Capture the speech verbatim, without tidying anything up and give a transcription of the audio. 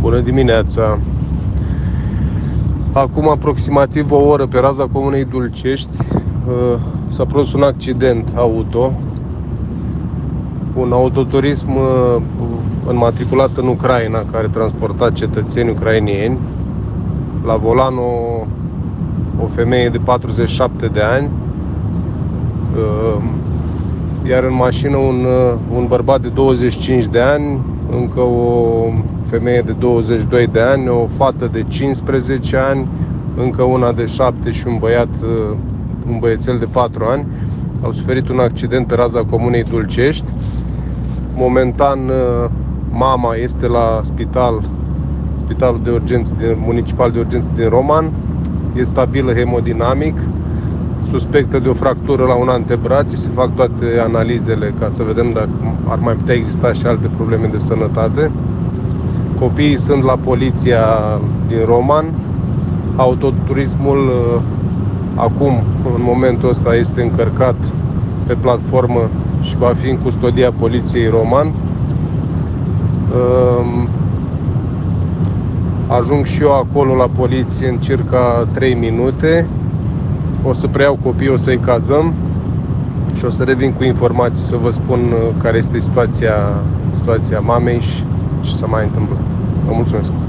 Bună dimineața! Acum aproximativ o oră pe raza comunei Dulcești s-a produs un accident auto. Un autoturism înmatriculat în Ucraina, care transporta cetățeni ucrainieni. La volan o, o femeie de patruzeci și șapte de ani, iar în mașină un, un bărbat de douăzeci și cinci de ani, încă o femeie de douăzeci și doi de ani, o fată de cincisprezece ani, încă una de șapte și un băiat, un băiețel de patru ani. Au suferit un accident pe raza comunei Dulcești. Momentan mama este la spital, spitalul de urgență din, municipal de urgență din Roman. E stabilă hemodinamic, suspectă de o fractură la un antebraț. Se fac toate analizele ca să vedem dacă ar mai putea exista și alte probleme de sănătate. Copiii sunt la poliția din Roman. Autoturismul acum, în momentul ăsta, este încărcat pe platformă și va fi în custodia poliției Roman. Ajung și eu acolo la poliție în circa trei minute. O să preiau copiii, o să-i cazăm și o să revin cu informații să vă spun care este situația, situația mamei și ce s-a mai întâmplat. Vă mulțumesc!